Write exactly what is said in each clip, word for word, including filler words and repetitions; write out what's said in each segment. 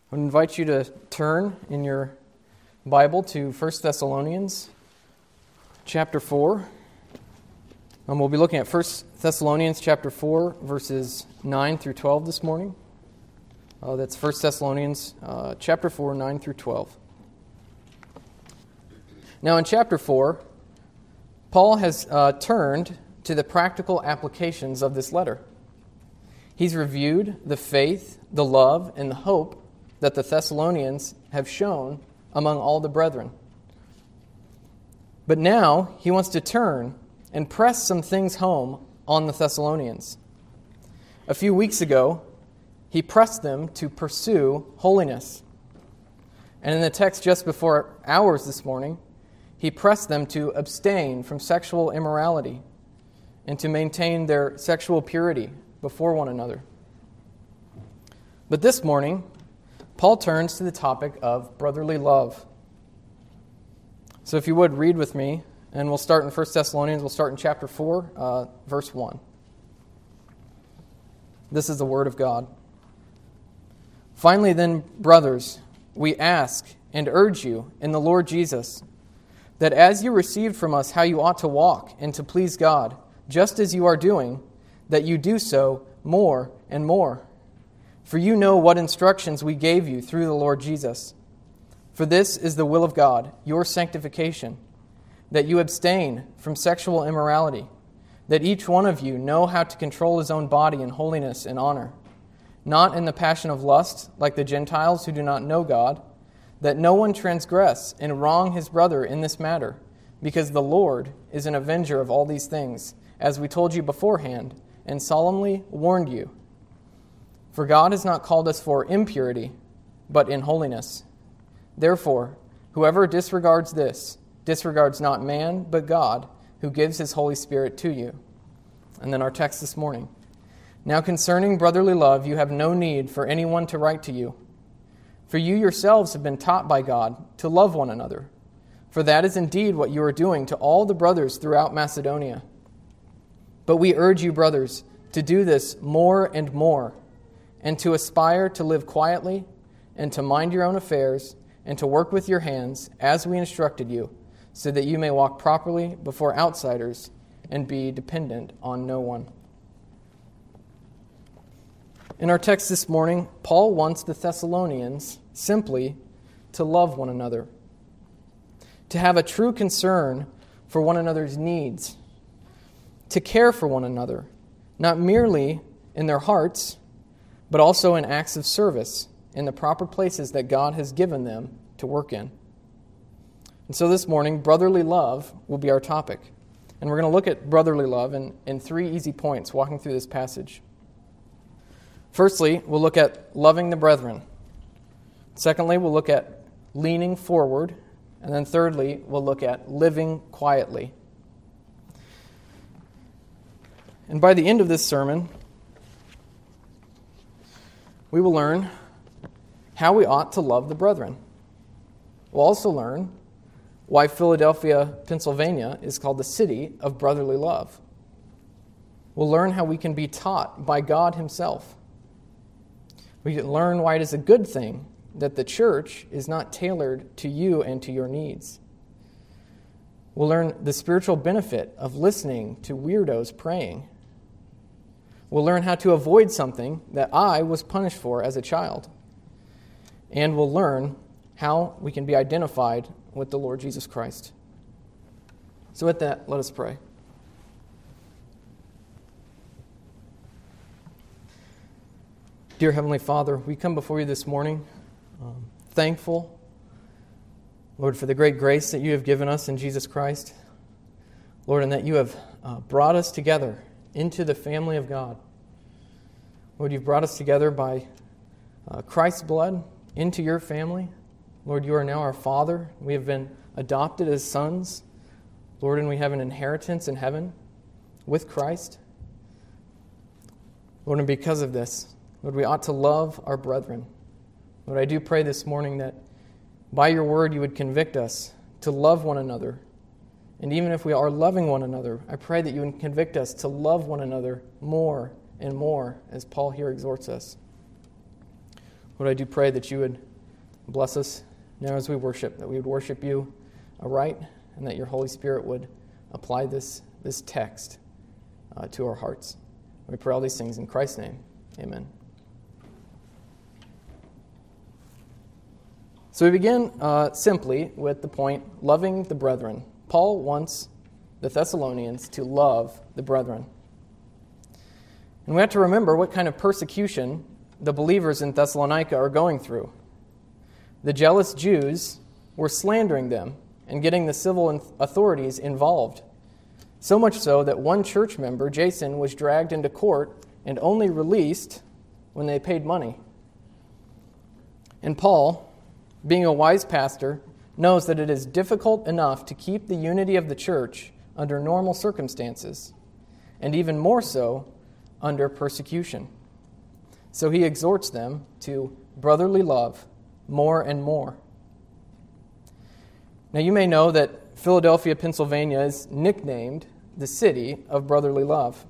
I would invite you to turn in your Bible to First Thessalonians chapter four. And we'll be looking at First Thessalonians chapter four, verses nine through twelve this morning. Uh, that's First Thessalonians uh, chapter four, nine through twelve. Now in chapter four, Paul has uh, turned to the practical applications of this letter. He's reviewed the faith, the love, and the hope that the Thessalonians have shown among all the brethren. But now he wants to turn and press some things home on the Thessalonians. A few weeks ago, he pressed them to pursue holiness. And in the text just before ours this morning, he pressed them to abstain from sexual immorality and to maintain their sexual purity before one another. But this morning, Paul turns to the topic of brotherly love. So if you would, read with me, and we'll start in First Thessalonians. We'll start in chapter four, uh, verse one. This is the word of God. Finally then, brothers, we ask and urge you in the Lord Jesus, that as you received from us how you ought to walk and to please God, just as you are doing, that you do so more and more. For you know what instructions we gave you through the Lord Jesus. For this is the will of God, your sanctification, that you abstain from sexual immorality, that each one of you know how to control his own body in holiness and honor, not in the passion of lust like the Gentiles who do not know God, that no one transgress and wrong his brother in this matter, because the Lord is an avenger of all these things, as we told you beforehand and solemnly warned you. For God has not called us for impurity, but in holiness. Therefore, whoever disregards this, disregards not man, but God, who gives his Holy Spirit to you. And then our text this morning. Now concerning brotherly love, you have no need for anyone to write to you. For you yourselves have been taught by God to love one another. For that is indeed what you are doing to all the brothers throughout Macedonia. But we urge you, brothers, to do this more and more, and to aspire to live quietly, and to mind your own affairs, and to work with your hands, as we instructed you, so that you may walk properly before outsiders and be dependent on no one. In our text this morning, Paul wants the Thessalonians simply to love one another, to have a true concern for one another's needs, to care for one another, not merely in their hearts, but also in acts of service in the proper places that God has given them to work in. And so this morning, brotherly love will be our topic. And we're going to look at brotherly love in, in three easy points walking through this passage. Firstly, we'll look at loving the brethren. Secondly, we'll look at leaning forward. And then thirdly, we'll look at living quietly. And by the end of this sermon, we will learn how we ought to love the brethren. We'll also learn why Philadelphia, Pennsylvania is called the city of brotherly love. We'll learn how we can be taught by God himself. We can learn why it is a good thing that the church is not tailored to you and to your needs. We'll learn the spiritual benefit of listening to weirdos praying. We'll learn how to avoid something that I was punished for as a child. And we'll learn how we can be identified with the Lord Jesus Christ. So with that, let us pray. Dear Heavenly Father, we come before you this morning um, thankful, Lord, for the great grace that you have given us in Jesus Christ. Lord, and that you have uh, brought us together into the family of God. Lord, you've brought us together by uh, Christ's blood into your family. Lord, you are now our Father. We have been adopted as sons. Lord, and we have an inheritance in heaven with Christ. Lord, and because of this, Lord, we ought to love our brethren. Lord, I do pray this morning that by your word you would convict us to love one another. And even if we are loving one another, I pray that you would convict us to love one another more and more, as Paul here exhorts us. Lord, I do pray that you would bless us now as we worship, that we would worship you aright, and that your Holy Spirit would apply this, this text uh, to our hearts. We pray all these things in Christ's name. Amen. So we begin uh, simply with the point, loving the brethren. Paul wants the Thessalonians to love the brethren. And we have to remember what kind of persecution the believers in Thessalonica are going through. The jealous Jews were slandering them and getting the civil authorities involved. So much so that one church member, Jason, was dragged into court and only released when they paid money. And Paul, being a wise pastor, knows that it is difficult enough to keep the unity of the church under normal circumstances, and even more so under persecution. So he exhorts them to brotherly love more and more. Now you may know that Philadelphia, Pennsylvania is nicknamed the city of brotherly love.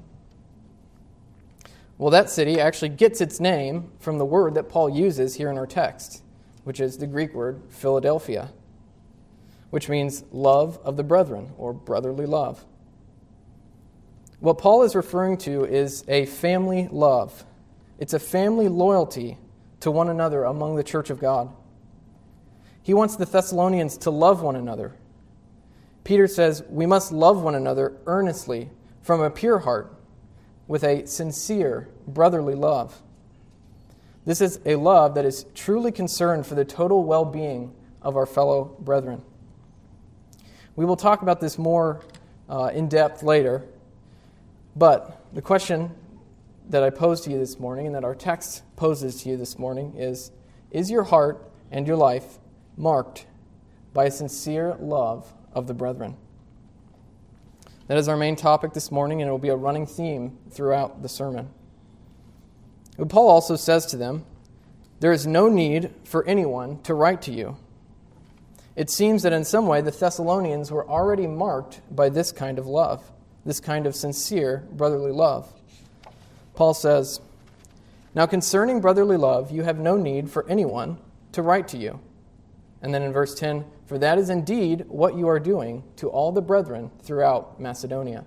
Well, that city actually gets its name from the word that Paul uses here in our text, which is the Greek word Philadelphia, which means love of the brethren, or brotherly love. What Paul is referring to is a family love. It's a family loyalty to one another among the church of God. He wants the Thessalonians to love one another. Peter says we must love one another earnestly from a pure heart with a sincere brotherly love. This is a love that is truly concerned for the total well-being of our fellow brethren. We will talk about this more uh, in depth later, but the question that I pose to you this morning and that our text poses to you this morning is, is your heart and your life marked by a sincere love of the brethren? That is our main topic this morning, and it will be a running theme throughout the sermon. But Paul also says to them, there is no need for anyone to write to you. It seems that in some way the Thessalonians were already marked by this kind of love, this kind of sincere brotherly love. Paul says, now concerning brotherly love, you have no need for anyone to write to you. And then in verse ten, for that is indeed what you are doing to all the brethren throughout Macedonia.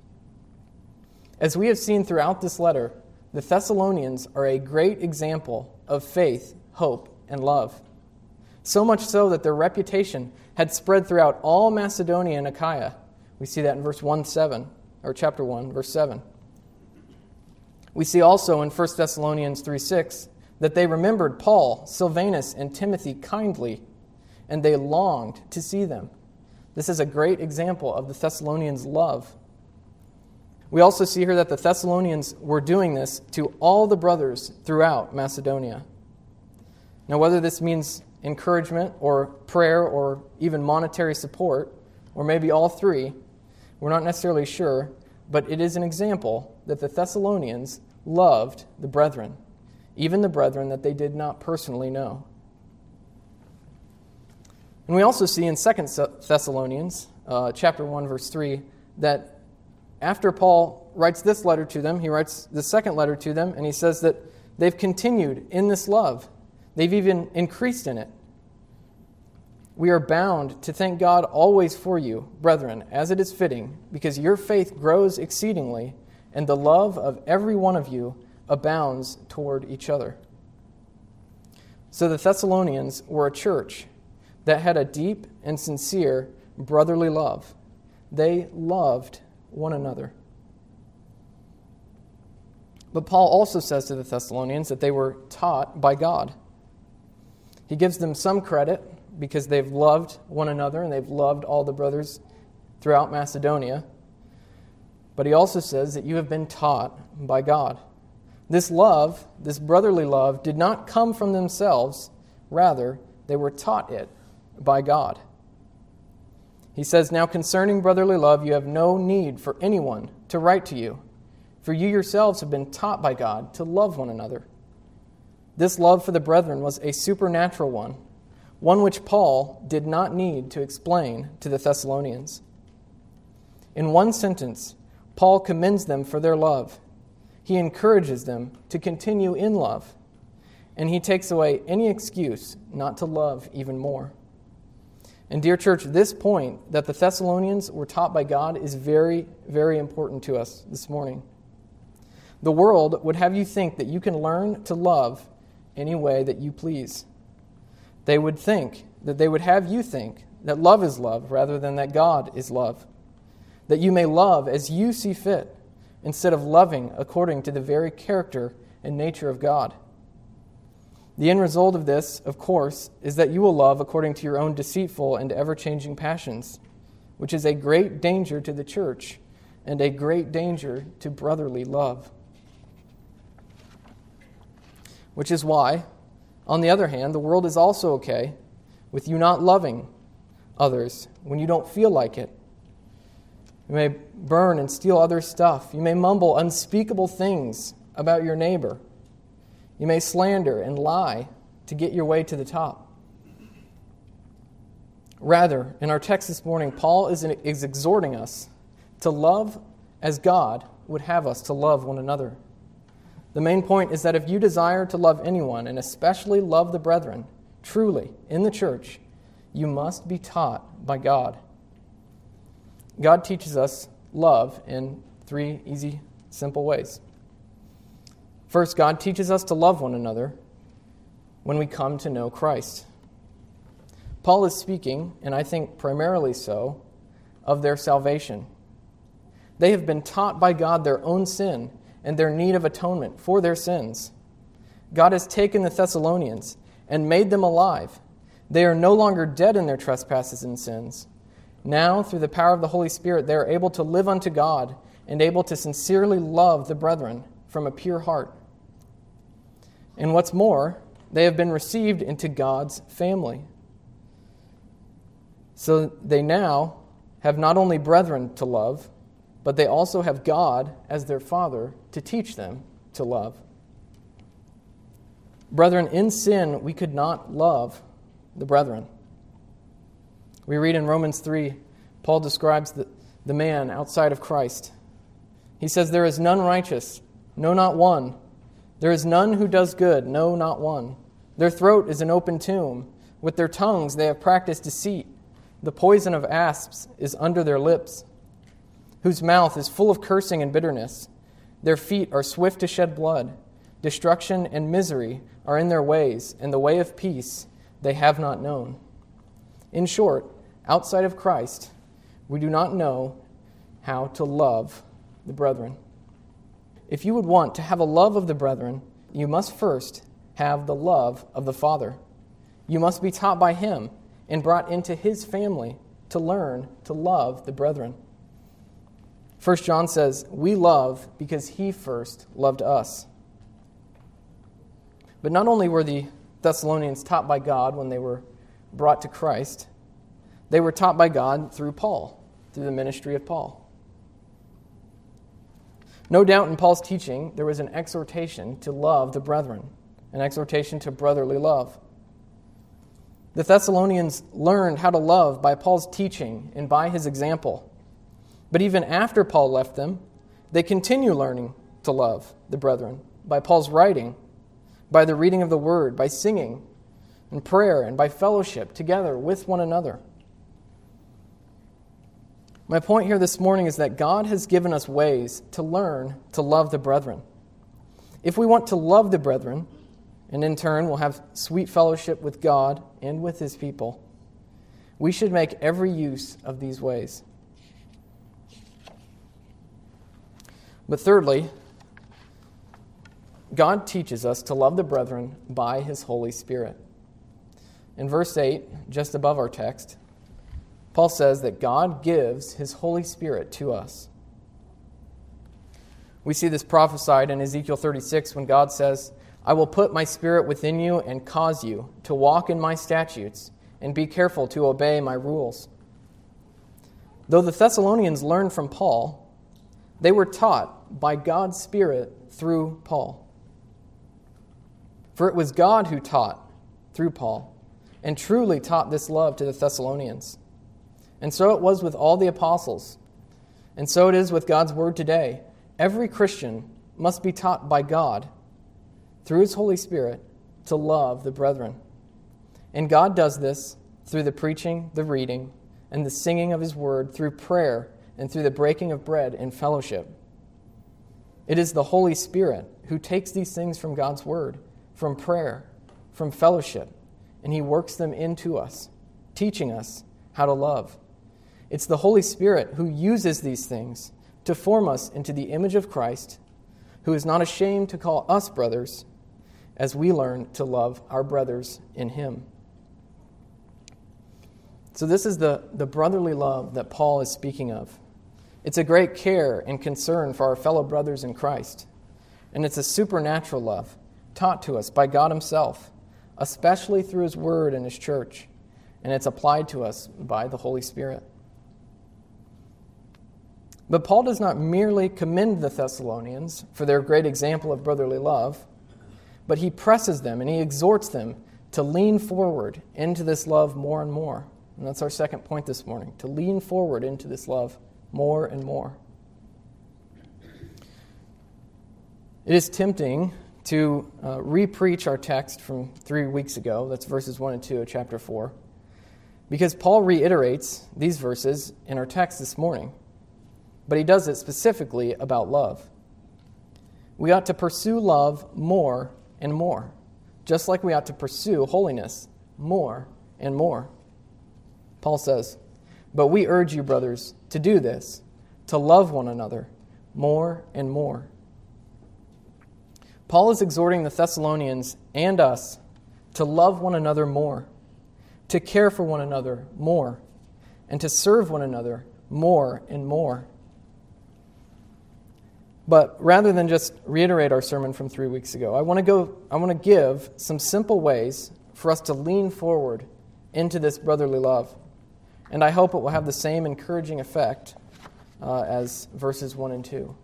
As we have seen throughout this letter, the Thessalonians are a great example of faith, hope, and love. So much so that their reputation had spread throughout all Macedonia and Achaia. We see that in verse one seven, or chapter one, verse seven. We see also in First Thessalonians three six that they remembered Paul, Silvanus, and Timothy kindly, and they longed to see them. This is a great example of the Thessalonians' love. We also see here that the Thessalonians were doing this to all the brothers throughout Macedonia. Now, whether this means encouragement or prayer or even monetary support, or maybe all three, we're not necessarily sure, but it is an example that the Thessalonians loved the brethren, even the brethren that they did not personally know. And we also see in Second Thessalonians, uh, chapter one, verse three, that after Paul writes this letter to them, he writes the second letter to them, and he says that they've continued in this love. They've even increased in it. We are bound to thank God always for you, brethren, as it is fitting, because your faith grows exceedingly, and the love of every one of you abounds toward each other. So the Thessalonians were a church that had a deep and sincere brotherly love. They loved one another. But Paul also says to the Thessalonians that they were taught by God. He gives them some credit because they've loved one another and they've loved all the brothers throughout Macedonia. But he also says that you have been taught by God. This love, this brotherly love, did not come from themselves. Rather, they were taught it by God. He says, now concerning brotherly love, you have no need for anyone to write to you, for you yourselves have been taught by God to love one another. This love for the brethren was a supernatural one, one which Paul did not need to explain to the Thessalonians. In one sentence, Paul commends them for their love. He encourages them to continue in love. and he takes away any excuse not to love even more. And dear church, this point that the Thessalonians were taught by God is very, very important to us this morning. The world would have you think that you can learn to love any way that you please. They would think that they would have you think that love is love rather than that God is love. That you may love as you see fit instead of loving according to the very character and nature of God. The end result of this, of course, is that you will love according to your own deceitful and ever-changing passions, which is a great danger to the church and a great danger to brotherly love. Which is why, on the other hand, the world is also okay with you not loving others when you don't feel like it. You may burn and steal other stuff. You may mumble unspeakable things about your neighbor. You may slander and lie to get your way to the top. Rather, in our text this morning, Paul is, is exhorting us to love as God would have us to love one another. The main point is that if you desire to love anyone, and especially love the brethren, truly, in the church, you must be taught by God. God teaches us love in three easy, simple ways. First, God teaches us to love one another when we come to know Christ. Paul is speaking, and I think primarily so, of their salvation. They have been taught by God their own sin and their need of atonement for their sins. God has taken the Thessalonians and made them alive. They are no longer dead in their trespasses and sins. Now, through the power of the Holy Spirit, they are able to live unto God and able to sincerely love the brethren from a pure heart. And what's more, they have been received into God's family. So they now have not only brethren to love, but they also have God as their Father to teach them to love. Brethren, in sin, we could not love the brethren. We read in Romans three, Paul describes the, the man outside of Christ. He says, "There is none righteous, no, not one. There is none who does good, no, not one. Their throat is an open tomb. With their tongues they have practiced deceit. The poison of asps is under their lips, whose mouth is full of cursing and bitterness. Their feet are swift to shed blood. Destruction and misery are in their ways, and the way of peace they have not known." In short, outside of Christ, we do not know how to love the brethren. If you would want to have a love of the brethren, you must first have the love of the Father. You must be taught by Him and brought into His family to learn to love the brethren. First John says, "We love because He first loved us." But not only were the Thessalonians taught by God when they were brought to Christ, they were taught by God through Paul, through the ministry of Paul. No doubt in Paul's teaching, there was an exhortation to love the brethren, an exhortation to brotherly love. The Thessalonians learned how to love by Paul's teaching and by his example. But even after Paul left them, they continue learning to love the brethren by Paul's writing, by the reading of the word, by singing and prayer, and by fellowship together with one another. My point here this morning is that God has given us ways to learn to love the brethren. If we want to love the brethren, and in turn will have sweet fellowship with God and with His people, we should make every use of these ways. But thirdly, God teaches us to love the brethren by His Holy Spirit. In verse eight, just above our text, Paul says that God gives His Holy Spirit to us. We see this prophesied in Ezekiel thirty-six when God says, "I will put my Spirit within you and cause you to walk in my statutes and be careful to obey my rules." Though the Thessalonians learned from Paul, they were taught by God's Spirit through Paul. For it was God who taught through Paul and truly taught this love to the Thessalonians. And so it was with all the apostles. And so it is with God's word today. Every Christian must be taught by God through His Holy Spirit to love the brethren. And God does this through the preaching, the reading, and the singing of his word, through prayer, and through the breaking of bread in fellowship. It is the Holy Spirit who takes these things from God's word, from prayer, from fellowship, and he works them into us, teaching us how to love. It's the Holy Spirit who uses these things to form us into the image of Christ, who is not ashamed to call us brothers, as we learn to love our brothers in him. So this is the, the brotherly love that Paul is speaking of. It's a great care and concern for our fellow brothers in Christ. And it's a supernatural love taught to us by God himself, especially through his word and his church. And it's applied to us by the Holy Spirit. But Paul does not merely commend the Thessalonians for their great example of brotherly love, but he presses them and he exhorts them to lean forward into this love more and more. And that's our second point this morning, to lean forward into this love more and more. It is tempting to uh, re-preach our text from three weeks ago, that's verses one and two of chapter four, because Paul reiterates these verses in our text this morning, but he does it specifically about love. We ought to pursue love more and more, just like we ought to pursue holiness more and more. Paul says, "But we urge you, brothers, to do this, to love one another more and more." Paul is exhorting the Thessalonians and us to love one another more, to care for one another more, and to serve one another more and more. But rather than just reiterate our sermon from three weeks ago, I want to go. I want to give some simple ways for us to lean forward into this brotherly love. And I hope it will have the same encouraging effect uh, as verses one and two.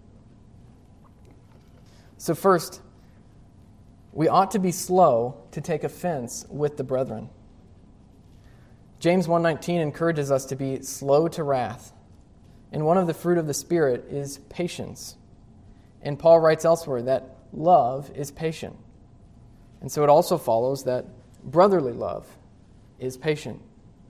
So first, we ought to be slow to take offense with the brethren. James one nineteen encourages us to be slow to wrath. And one of the fruit of the Spirit is patience. And Paul writes elsewhere that love is patient. And so it also follows that brotherly love is patient.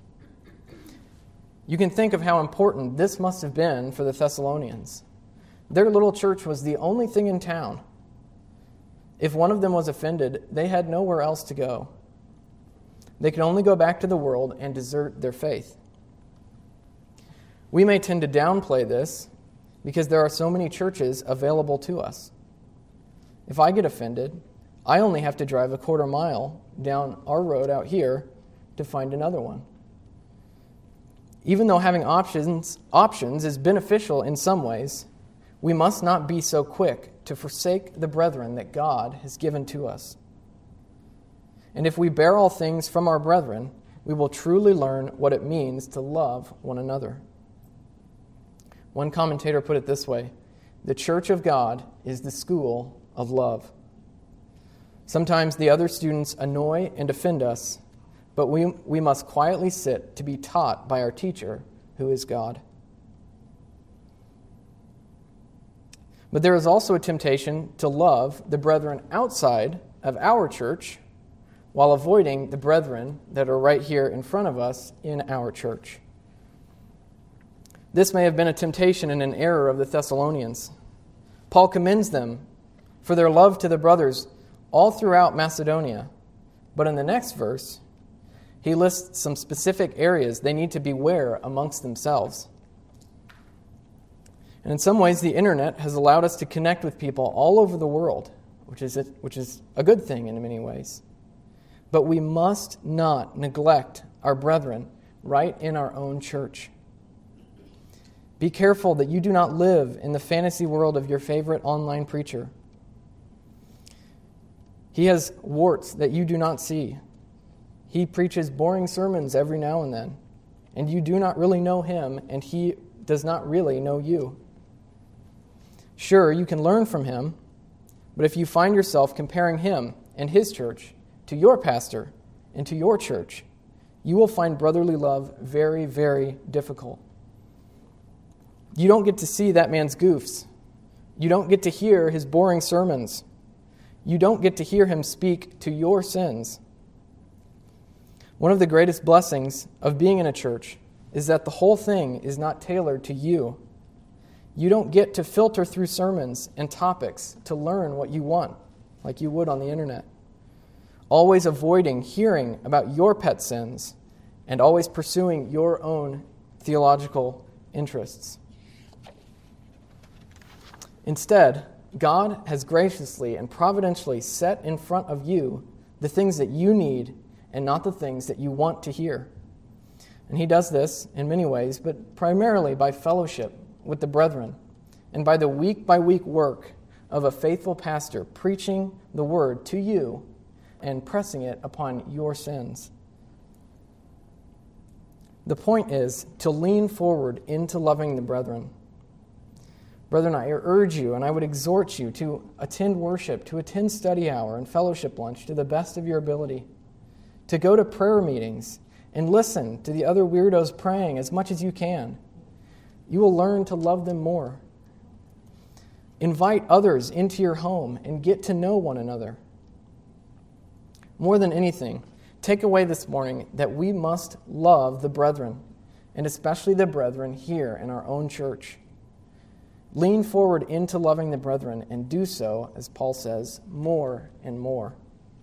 You can think of how important this must have been for the Thessalonians. Their little church was the only thing in town. If one of them was offended, they had nowhere else to go. They could only go back to the world and desert their faith. We may tend to downplay this because there are so many churches available to us. If I get offended, I only have to drive a quarter mile down our road out here to find another one. Even though having options, options is beneficial in some ways, we must not be so quick to forsake the brethren that God has given to us. And if we bear all things from our brethren, we will truly learn what it means to love one another. One commentator put it this way: the church of God is the school of love. Sometimes the other students annoy and offend us, but we, we must quietly sit to be taught by our teacher, who is God. But there is also a temptation to love the brethren outside of our church while avoiding the brethren that are right here in front of us in our church. This may have been a temptation and an error of the Thessalonians. Paul commends them for their love to the brothers all throughout Macedonia. But in the next verse, he lists some specific areas they need to beware amongst themselves. And in some ways, the internet has allowed us to connect with people all over the world, which is a, which is a good thing in many ways. But we must not neglect our brethren right in our own church. Be careful that you do not live in the fantasy world of your favorite online preacher. He has warts that you do not see. He preaches boring sermons every now and then, and you do not really know him, and he does not really know you. Sure, you can learn from him, but if you find yourself comparing him and his church to your pastor and to your church, you will find brotherly love very, very difficult. You don't get to see that man's goofs. You don't get to hear his boring sermons. You don't get to hear him speak to your sins. One of the greatest blessings of being in a church is that the whole thing is not tailored to you. You don't get to filter through sermons and topics to learn what you want, like you would on the internet. Always avoiding hearing about your pet sins and always pursuing your own theological interests. Instead, God has graciously and providentially set in front of you the things that you need and not the things that you want to hear. And he does this in many ways, but primarily by fellowship with the brethren and by the week-by-week work of a faithful pastor preaching the word to you and pressing it upon your sins. The point is to lean forward into loving the brethren. Brethren, I urge you and I would exhort you to attend worship, to attend study hour and fellowship lunch to the best of your ability, to go to prayer meetings and listen to the other weirdos praying as much as you can. You will learn to love them more. Invite others into your home and get to know one another. More than anything, take away this morning that we must love the brethren, and especially the brethren here in our own church. Lean forward into loving the brethren and do so, as Paul says, more and more.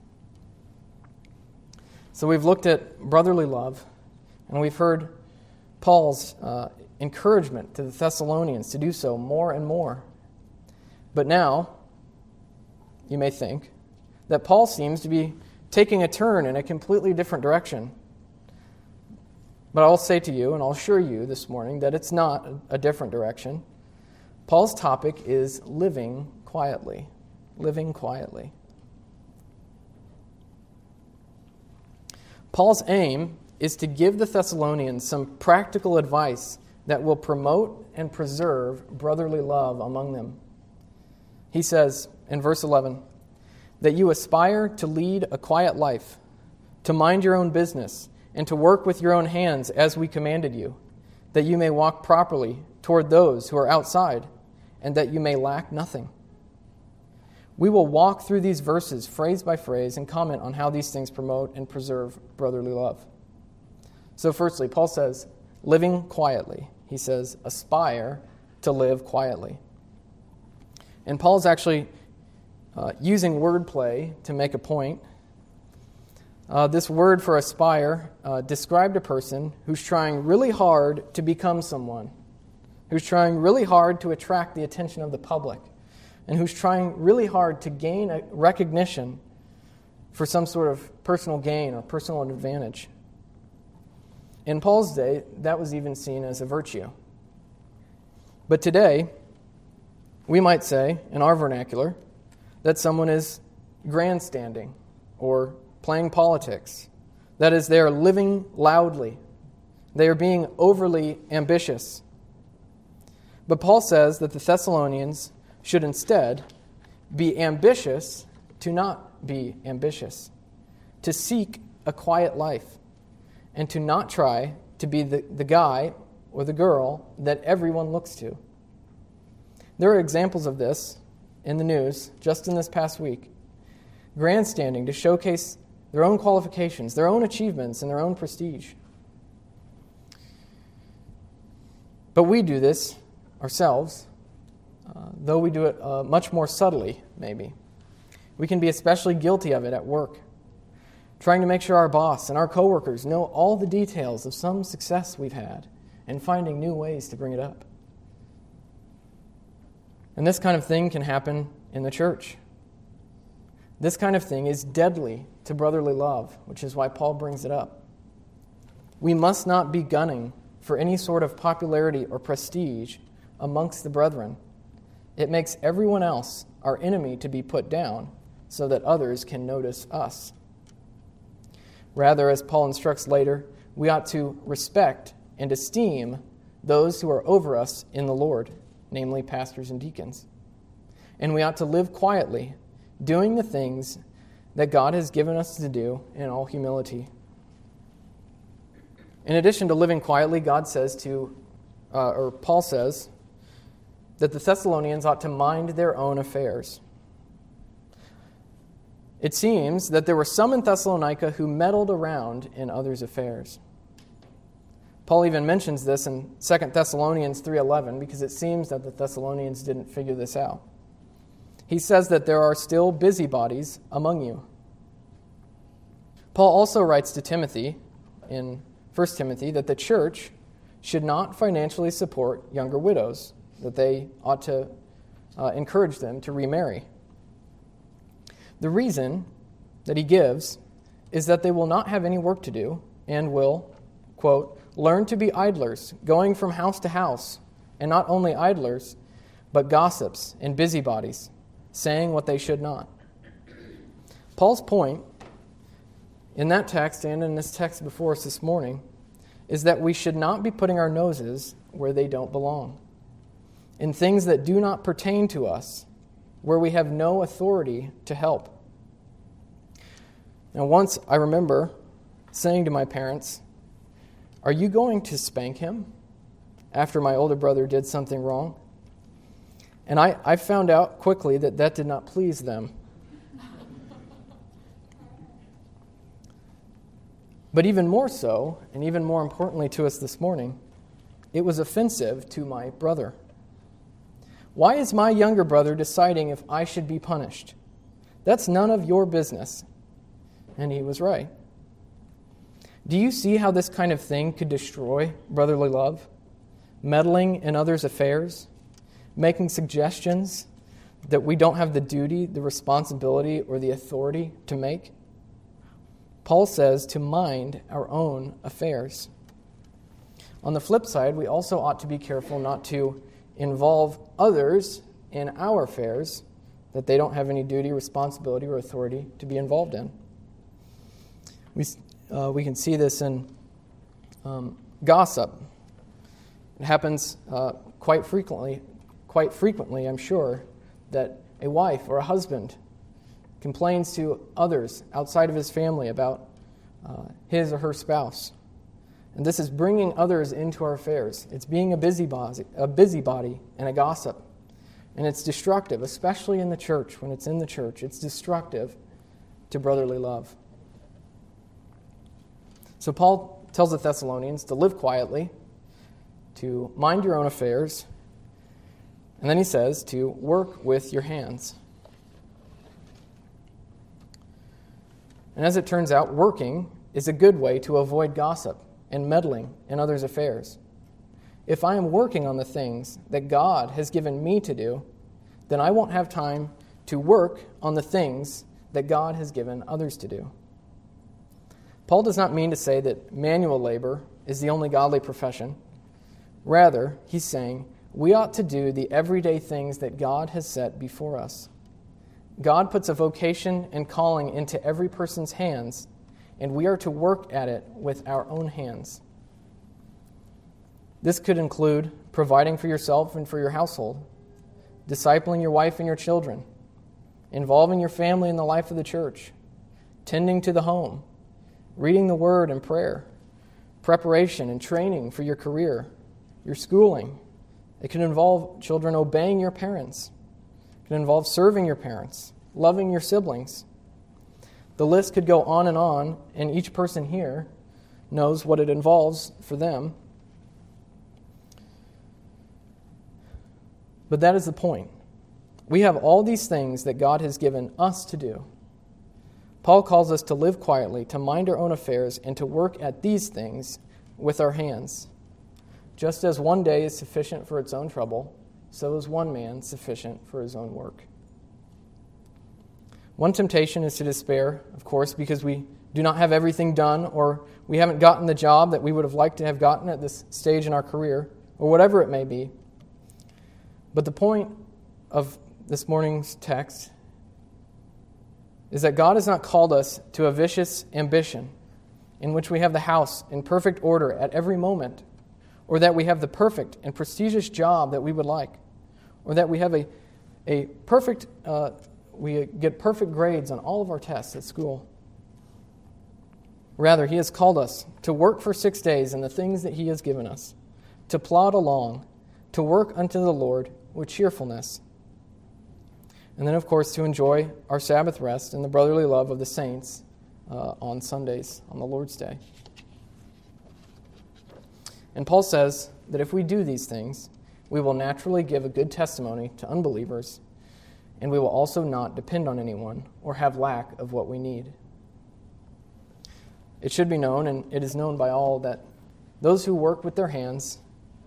So we've looked at brotherly love, and we've heard Paul's uh, encouragement to the Thessalonians to do so more and more. But now, you may think that Paul seems to be taking a turn in a completely different direction. But I'll say to you, and I'll assure you this morning, that it's not a different direction. Paul's topic is living quietly. Living quietly. Paul's aim is to give the Thessalonians some practical advice that will promote and preserve brotherly love among them. He says in verse eleven, that you aspire to lead a quiet life, to mind your own business, and to work with your own hands as we commanded you, that you may walk properly toward those who are outside, and that you may lack nothing. We will walk through these verses phrase by phrase and comment on how these things promote and preserve brotherly love. So firstly, Paul says, living quietly. He says, aspire to live quietly. And Paul's actually uh, using wordplay to make a point. Uh, this word for aspire uh, described a person who's trying really hard to become someone, who's trying really hard to attract the attention of the public, and who's trying really hard to gain a recognition for some sort of personal gain or personal advantage. In Paul's day, that was even seen as a virtue. But today, we might say, in our vernacular, that someone is grandstanding or playing politics. That is, they are living loudly. They are being overly ambitious. But Paul says that the Thessalonians should instead be ambitious to not be ambitious, to seek a quiet life, and to not try to be the, the guy or the girl that everyone looks to. There are examples of this in the news just in this past week. Grandstanding to showcase their own qualifications, their own achievements, and their own prestige. But we do this ourselves, uh, though we do it uh, much more subtly, maybe. We can be especially guilty of it at work, trying to make sure our boss and our coworkers know all the details of some success we've had and finding new ways to bring it up. And this kind of thing can happen in the church. This kind of thing is deadly to brotherly love, which is why Paul brings it up. We must not be gunning for any sort of popularity or prestige amongst the brethren. It makes everyone else our enemy to be put down so that others can notice us. Rather, as Paul instructs later, we ought to respect and esteem those who are over us in the Lord, namely pastors and deacons. And we ought to live quietly, doing the things that God has given us to do in all humility. In addition to living quietly, God says to, uh, or Paul says, that the Thessalonians ought to mind their own affairs. It seems that there were some in Thessalonica who meddled around in others' affairs. Paul even mentions this in Second Thessalonians three eleven because it seems that the Thessalonians didn't figure this out. He says that there are still busybodies among you. Paul also writes to Timothy in First Timothy that the church should not financially support younger widows, that they ought to uh, encourage them to remarry. The reason that he gives is that they will not have any work to do and will, quote, learn to be idlers, going from house to house, and not only idlers, but gossips and busybodies, saying what they should not. Paul's point in that text and in this text before us this morning is that we should not be putting our noses where they don't belong, in things that do not pertain to us, where we have no authority to help. Now, once I remember saying to my parents, "Are you going to spank him?" after my older brother did something wrong. And I, I found out quickly that that did not please them. But even more so, and even more importantly to us this morning, it was offensive to my brother. Why is my younger brother deciding if I should be punished? That's none of your business. And he was right. Do you see how this kind of thing could destroy brotherly love? Meddling in others' affairs? Making suggestions that we don't have the duty, the responsibility, or the authority to make? Paul says to mind our own affairs. On the flip side, we also ought to be careful not to involve others in our affairs that they don't have any duty, responsibility, or authority to be involved in. We, uh, we can see this in um, gossip. It happens uh, quite frequently, quite frequently, I'm sure, that a wife or a husband complains to others outside of his family about uh, his or her spouse. And this is bringing others into our affairs. It's being a busybody, a busybody and a gossip. And it's destructive, especially in the church. When it's in the church, it's destructive to brotherly love. So Paul tells the Thessalonians to live quietly, to mind your own affairs, and then he says to work with your hands. And as it turns out, working is a good way to avoid gossip and meddling in others' affairs. If I am working on the things that God has given me to do, then I won't have time to work on the things that God has given others to do. Paul does not mean to say that manual labor is the only godly profession. Rather, he's saying we ought to do the everyday things that God has set before us. God puts a vocation and calling into every person's hands, and we are to work at it with our own hands. This could include providing for yourself and for your household, discipling your wife and your children, involving your family in the life of the church, tending to the home, reading the Word and prayer, preparation and training for your career, your schooling. It can involve children obeying your parents. It can involve serving your parents, loving your siblings. The list could go on and on, and each person here knows what it involves for them. But that is the point. We have all these things that God has given us to do. Paul calls us to live quietly, to mind our own affairs, and to work at these things with our hands. Just as one day is sufficient for its own trouble, so is one man sufficient for his own work. One temptation is to despair, of course, because we do not have everything done, or we haven't gotten the job that we would have liked to have gotten at this stage in our career, or whatever it may be. But the point of this morning's text is that God has not called us to a vicious ambition in which we have the house in perfect order at every moment, or that we have the perfect and prestigious job that we would like, or that we have a, a perfect, uh, we get perfect grades on all of our tests at school. Rather, He has called us to work for six days in the things that He has given us, to plod along, to work unto the Lord with cheerfulness. And then, of course, to enjoy our Sabbath rest and the brotherly love of the saints uh, on Sundays, on the Lord's Day. And Paul says that if we do these things, we will naturally give a good testimony to unbelievers, and we will also not depend on anyone or have lack of what we need. It should be known, and it is known by all, that those who work with their hands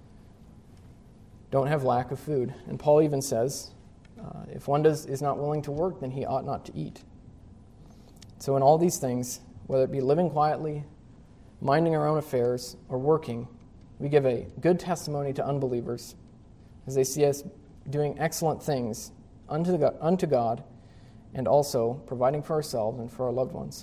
don't have lack of food. And Paul even says, uh, if one does, is not willing to work, then he ought not to eat. So in all these things, whether it be living quietly, minding our own affairs, or working, we give a good testimony to unbelievers as they see us doing excellent things unto God, unto God and also providing for ourselves and for our loved ones.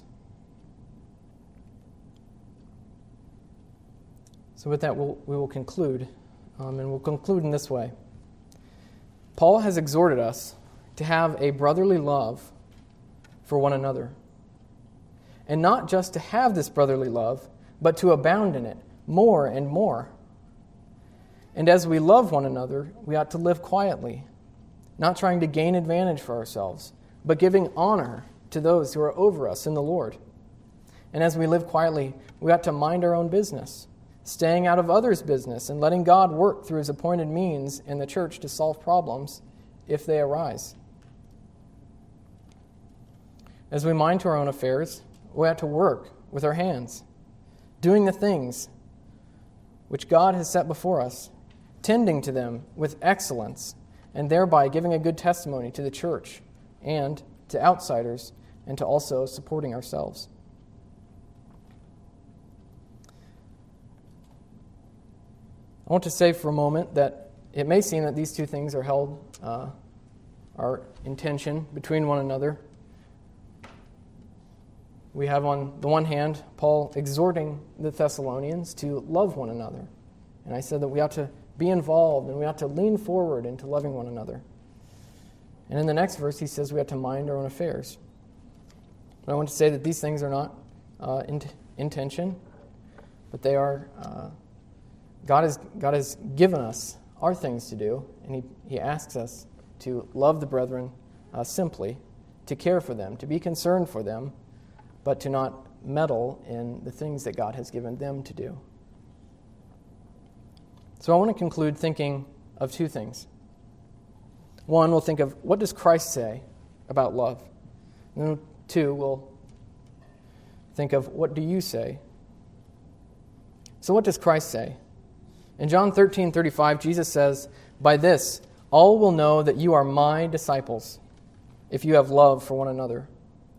So with that, we'll, we will conclude, um, and we'll conclude in this way. Paul has exhorted us to have a brotherly love for one another. And not just to have this brotherly love, but to abound in it more and more. And as we love one another, we ought to live quietly, not trying to gain advantage for ourselves, but giving honor to those who are over us in the Lord. And as we live quietly, we ought to mind our own business, staying out of others' business and letting God work through His appointed means in the church to solve problems if they arise. As we mind to our own affairs, we ought to work with our hands, doing the things which God has set before us, tending to them with excellence, and thereby giving a good testimony to the church and to outsiders, and to also supporting ourselves. I want to say for a moment that it may seem that these two things are held, uh, are in tension between one another. We have on the one hand Paul exhorting the Thessalonians to love one another. And I said that we ought to be involved and we ought to lean forward into loving one another. And in the next verse he says we ought to mind our own affairs. But I want to say that these things are not uh, in, in tension, but they are... Uh, God has, God has given us our things to do, and He, he asks us to love the brethren uh, simply, to care for them, to be concerned for them, but to not meddle in the things that God has given them to do. So I want to conclude thinking of two things. One, we'll think of what does Christ say about love? And then two, we'll think of what do you say? So what does Christ say? In John thirteen thirty-five, Jesus says, "By this, all will know that you are my disciples, if you have love for one another."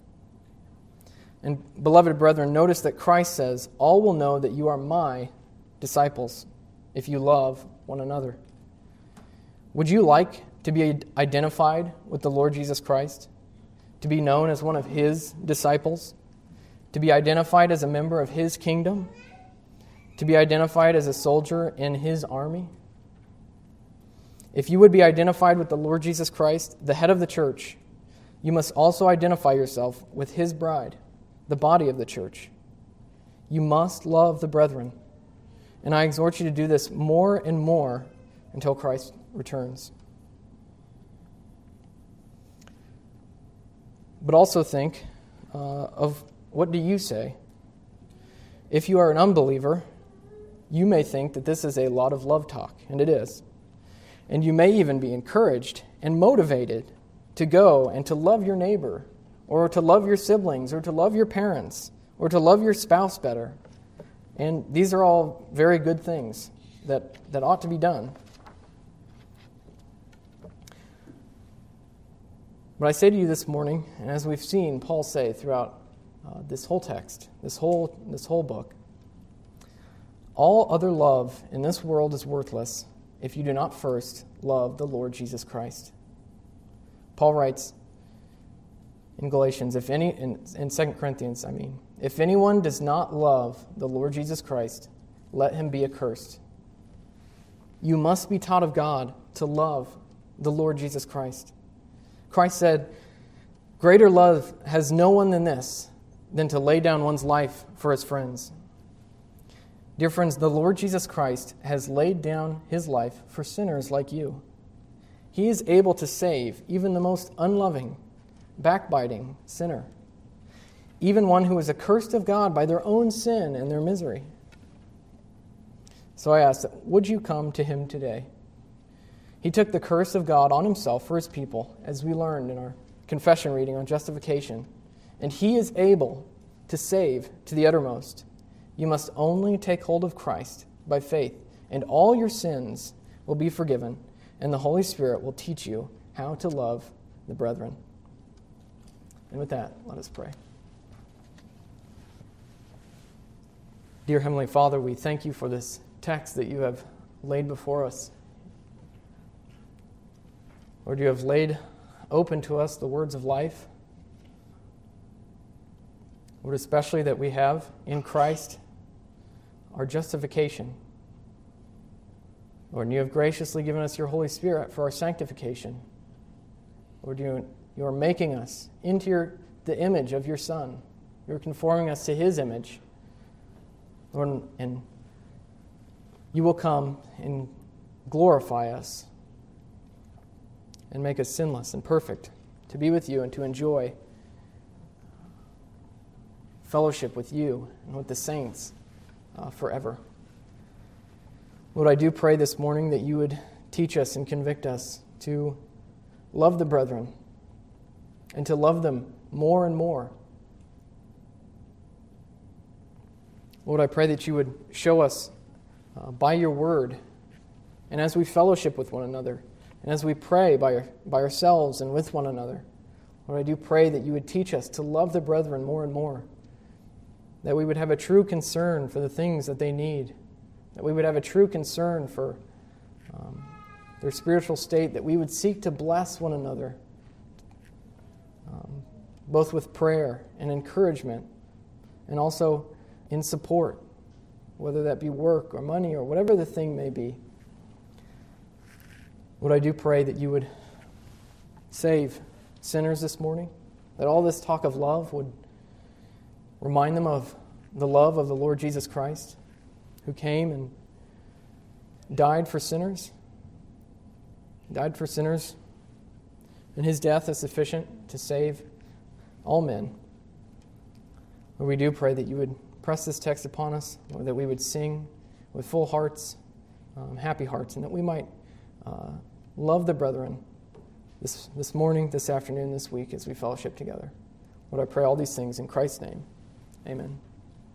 And beloved brethren, notice that Christ says, "All will know that you are my disciples, if you love one another." Would you like to be identified with the Lord Jesus Christ? To be known as one of His disciples? To be identified as a member of His kingdom? To be identified as a soldier in His army? If you would be identified with the Lord Jesus Christ, the head of the church, you must also identify yourself with His bride, the body of the church. You must love the brethren. And I exhort you to do this more and more until Christ returns. But also think uh, of what do you say? If you are an unbeliever, you may think that this is a lot of love talk, and it is. And you may even be encouraged and motivated to go and to love your neighbor, or to love your siblings, or to love your parents, or to love your spouse better. And these are all very good things that, that ought to be done. But I say to you this morning, and as we've seen Paul say throughout uh, this whole text, this whole this whole book, all other love in this world is worthless if you do not first love the Lord Jesus Christ. Paul writes in Galatians, if any in, in Second Corinthians, I mean, if anyone does not love the Lord Jesus Christ, let him be accursed. You must be taught of God to love the Lord Jesus Christ. Christ said, "Greater love has no one than this, than to lay down one's life for his friends." Dear friends, the Lord Jesus Christ has laid down His life for sinners like you. He is able to save even the most unloving, backbiting sinner, even one who is accursed of God by their own sin and their misery. So I ask, that, would you come to him today? He took the curse of God on himself for his people, as we learned in our confession reading on justification, and he is able to save to the uttermost. You must only take hold of Christ by faith, and all your sins will be forgiven, and the Holy Spirit will teach you how to love the brethren. And with that, let us pray. Dear Heavenly Father, we thank you for this text that you have laid before us. Lord, you have laid open to us the words of life. Lord, especially that we have in Christ our justification. Lord, and you have graciously given us your Holy Spirit for our sanctification. Lord, you, you are making us into your, the image of your Son. You're conforming us to his image. Lord, and you will come and glorify us and make us sinless and perfect to be with you and to enjoy fellowship with you and with the saints uh, forever. Lord, I do pray this morning that you would teach us and convict us to love the brethren and to love them more and more. Lord, I pray that you would show us uh, by your word, and as we fellowship with one another, and as we pray by, by ourselves and with one another, Lord, I do pray that you would teach us to love the brethren more and more, that we would have a true concern for the things that they need, that we would have a true concern for um, their spiritual state, that we would seek to bless one another, um, both with prayer and encouragement, and also in support, whether that be work or money or whatever the thing may be. Lord, I do pray that you would save sinners this morning, that all this talk of love would remind them of the love of the Lord Jesus Christ, who came and died for sinners, died for sinners, and his death is sufficient to save all men. Lord, we do pray that you would press this text upon us, Lord, that we would sing with full hearts, um, happy hearts, and that we might uh, love the brethren this, this morning, this afternoon, this week as we fellowship together. Lord, I pray all these things in Christ's name. Amen.